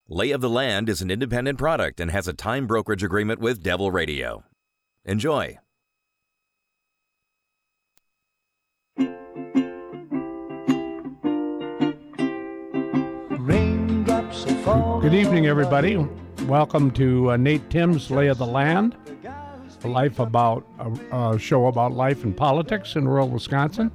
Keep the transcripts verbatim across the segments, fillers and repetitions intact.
Lay of the Land is an independent product and has a time brokerage agreement with Devil Radio. Enjoy. Good evening, everybody. Welcome to uh, Nate Tim's Lay of the Land, a life about a, a show about life and politics in rural Wisconsin.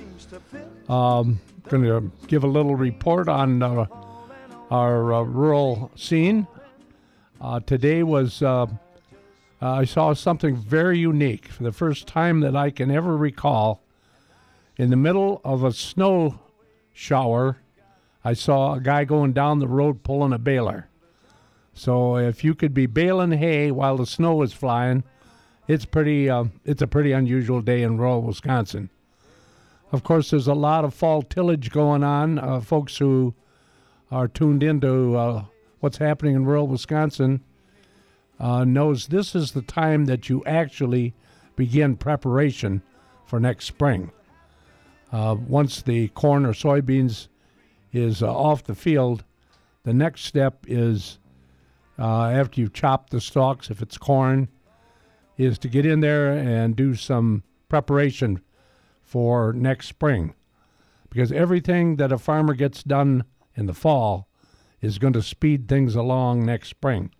Um, going to give a little report on uh, our uh, rural scene. Uh, today was uh, uh, I saw something very unique for the first time that I can ever recall. In the middle of a snow shower, I saw a guy going down the road pulling a baler. So if you could be baling hay while the snow is flying, it's pretty. Uh, it's a pretty unusual day in rural Wisconsin. Of course, there's a lot of fall tillage going on. Uh, folks who are tuned into uh, what's happening in rural Wisconsin uh, knows this is the time that you actually begin preparation for next spring. Uh, once the corn or soybeans is uh, off the field, the next step is, uh, after you've chopped the stalks, if it's corn, is to get in there and do some preparation for next spring. Because everything that a farmer gets done in the fall is going to speed things along next spring.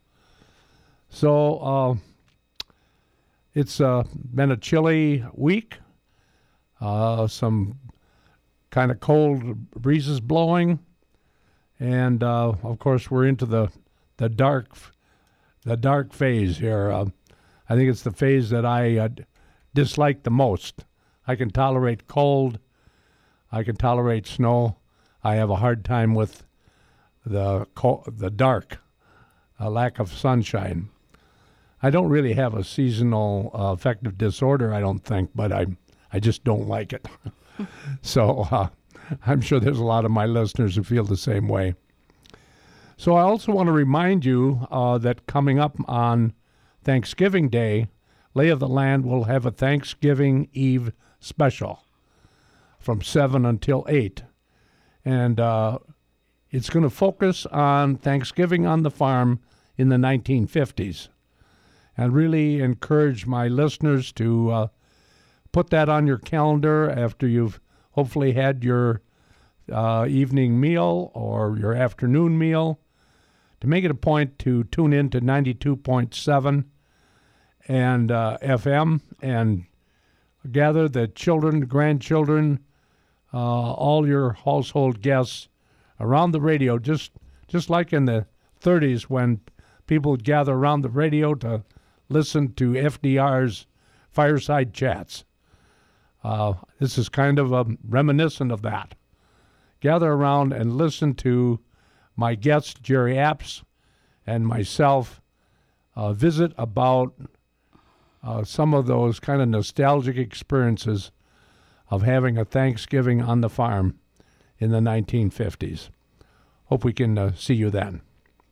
So uh, it's uh, been a chilly week, uh, some kind of cold breezes blowing, and uh, of course we're into the the dark the dark phase here. Uh, I think it's the phase that I uh, dislike the most. I can tolerate cold, I can tolerate snow. I have a hard time with the co- the dark, a lack of sunshine. I don't really have a seasonal uh, affective disorder, I don't think, but I I just don't like it. So uh, I'm sure there's a lot of my listeners who feel the same way. So I also want to remind you uh, that coming up on Thanksgiving Day, Lay of the Land will have a Thanksgiving Eve special from seven until eight. And uh, it's going to focus on Thanksgiving on the farm in the nineteen fifties. And really encourage my listeners to uh, put that on your calendar after you've hopefully had your uh, evening meal or your afternoon meal, to make it a point to tune in to ninety-two point seven and uh, F M and gather the children, grandchildren, uh, all your household guests around the radio, just just like in the thirties when people would gather around the radio to listen to F D R's fireside chats. Uh, this is kind of a reminiscent of that. Gather around and listen to my guest, Jerry Apps, and myself uh, visit about uh, some of those kind of nostalgic experiences of having a Thanksgiving on the farm in the nineteen fifties. Hope we can uh, see you then.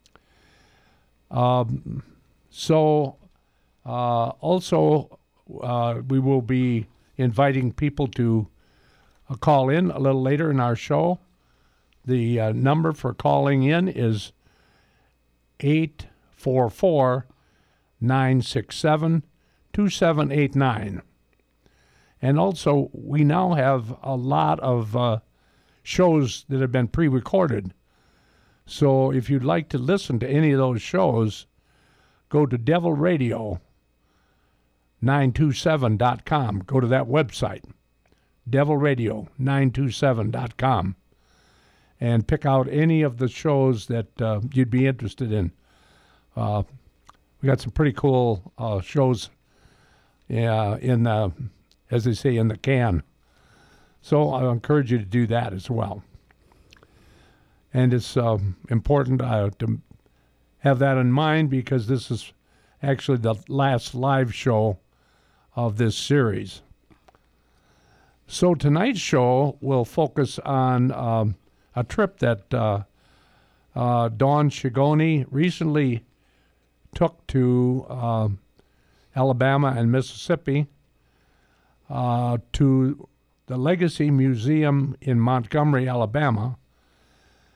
Um, so uh, also uh, we will be inviting people to uh, call in a little later in our show. The uh, number for calling in is eight four four, nine six seven, two seven eight nine. And also, we now have a lot of uh, shows that have been pre-recorded. So if you'd like to listen to any of those shows, go to Devil Radio nine two seven dot com. Go to that website, Devil Radio nine two seven dot com, and pick out any of the shows that uh, you'd be interested in. Uh, we got some pretty cool uh, shows uh, in, the, as they say, in the can. So I encourage you to do that as well. And it's uh, important uh, to have that in mind because this is actually the last live show of this series. So tonight's show will focus on um, a trip that uh, uh, Dawn Shigoni recently took to uh, Alabama and Mississippi uh, to the Legacy Museum in Montgomery, Alabama,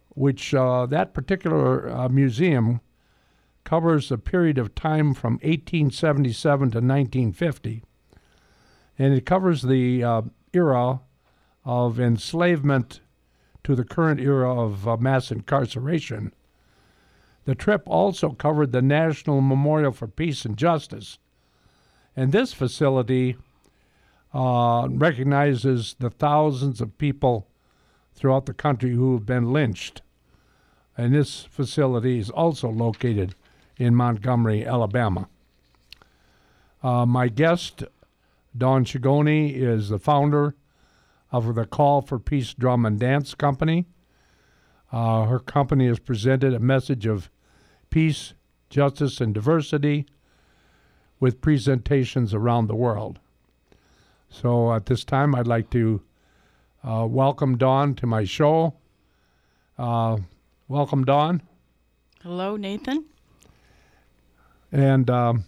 which uh, that particular uh, museum covers a period of time from eighteen seventy-seven to nineteen fifty. And it covers the uh, era of enslavement to the current era of uh, mass incarceration. The trip also covered the National Memorial for Peace and Justice. And this facility uh, recognizes the thousands of people throughout the country who have been lynched. And this facility is also located in Montgomery, Alabama. Uh, my guest, Dawn Shigoni, is the founder of the Call for Peace Drum and Dance Company. Uh, her company has presented a message of peace, justice, and diversity with presentations around the world. So at this time, I'd like to uh, welcome Dawn to my show. Uh, welcome, Dawn. Hello, Nathan. And um,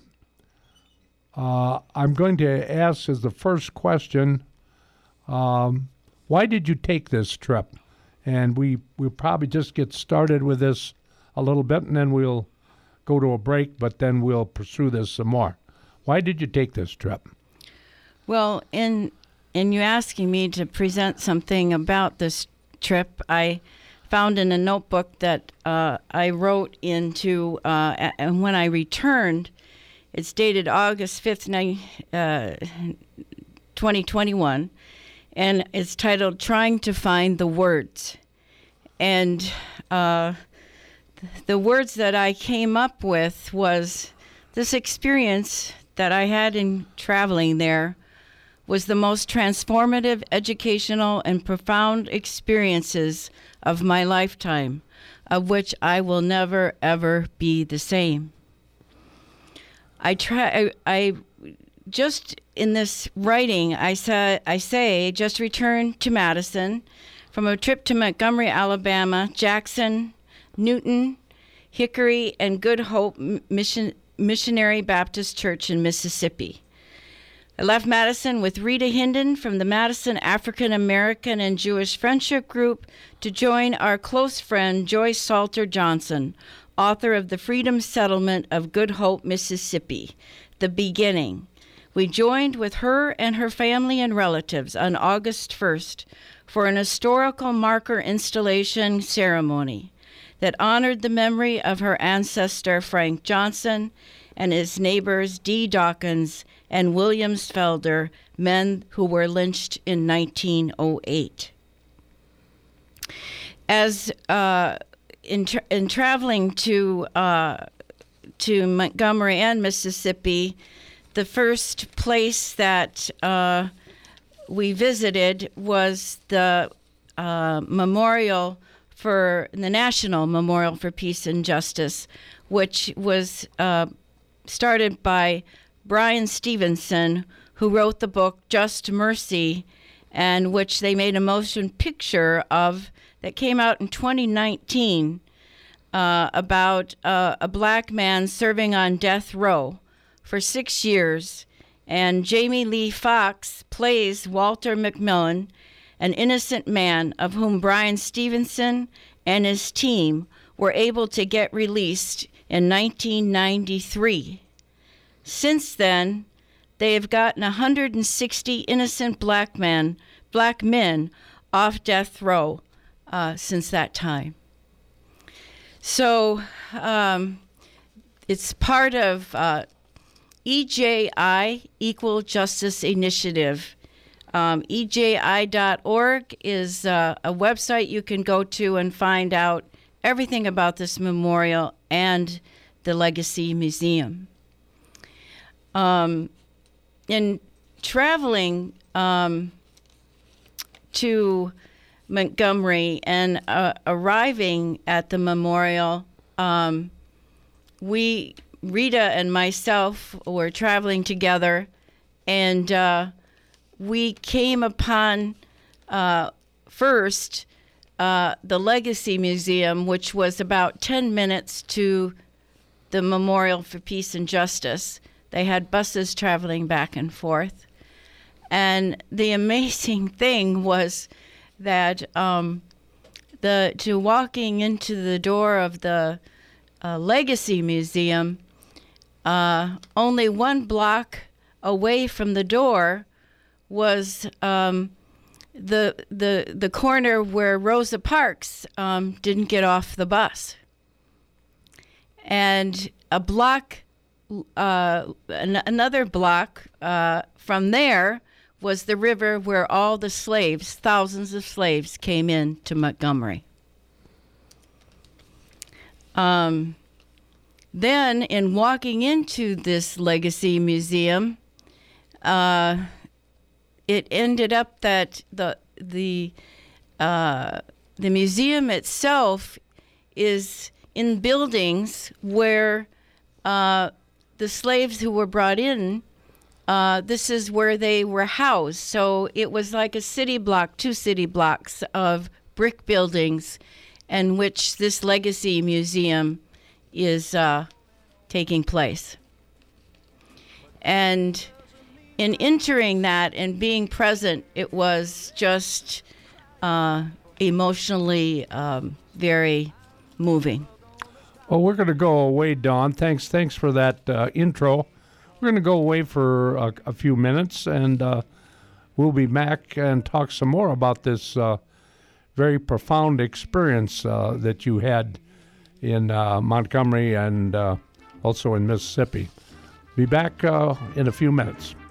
uh, I'm going to ask as the first question, um, why did you take this trip? And we, we'll probably just get started with this a little bit, and then we'll go to a break, but then we'll pursue this some more. Why did you take this trip? Well, in in you asking me to present something about this trip, I found in a notebook that uh, I wrote into, uh, and when I returned, it's dated August fifth, uh, twenty twenty-one, and it's titled Trying to Find the Words. And uh, the words that I came up with was this experience that I had in traveling there was the most transformative, educational, and profound experiences of my lifetime, of which I will never, ever be the same. I try. I, I just in this writing, I say, I say, just returned to Madison from a trip to Montgomery, Alabama, Jackson, Newton, Hickory, and Good Hope Mission, Missionary Baptist Church in Mississippi. I left Madison with Rita Hinden from the Madison African American and Jewish Friendship Group to join our close friend Joyce Salter Johnson, author of The Freedom Settlement of Good Hope, Mississippi, The Beginning. We joined with her and her family and relatives on August first for an historical marker installation ceremony that honored the memory of her ancestor Frank Johnson and his neighbors Dee Dawkins and William Felder, men who were lynched in nineteen oh eight. As uh, in, tra- in traveling to uh, to Montgomery and Mississippi, the first place that uh, we visited was the uh, memorial for the National Memorial for Peace and Justice, which was uh, started by Brian Stevenson, who wrote the book Just Mercy, and which they made a motion picture of that came out in twenty nineteen uh, about uh, a black man serving on death row for six years. And Jamie Lee Fox plays Walter McMillan, an innocent man of whom Brian Stevenson and his team were able to get released in nineteen ninety-three. Since then, they have gotten one hundred sixty innocent black men, black men off death row uh, since that time. So um, it's part of uh, E J I, Equal Justice Initiative. Um, E J I dot org is uh, a website you can go to and find out everything about this memorial and the Legacy Museum. Um, in traveling um, to Montgomery and uh, arriving at the memorial, um, we, Rita and myself, were traveling together, and uh, we came upon uh, first uh, the Legacy Museum, which was about ten minutes to the Memorial for Peace and Justice. They had buses traveling back and forth. And the amazing thing was that um, the to walking into the door of the uh, Legacy Museum, uh, only one block away from the door was um, the the the corner where Rosa Parks um, didn't get off the bus, and a block, uh, an- another block uh, from there was the river where all the slaves, thousands of slaves, came in to Montgomery. Um, then, in walking into this Legacy Museum, uh, it ended up that the the uh, the museum itself is in buildings where uh, the slaves who were brought in, uh, this is where they were housed. So it was like a city block, two city blocks of brick buildings, in which this Legacy Museum is uh, taking place. And in entering that and being present, it was just uh, emotionally um, very moving. Well, we're going to go away, Dawn. Thanks, thanks for that uh, intro. We're going to go away for a, a few minutes, and uh, we'll be back and talk some more about this uh, very profound experience uh, that you had in uh, Montgomery and uh, also in Mississippi. Be back uh, in a few minutes.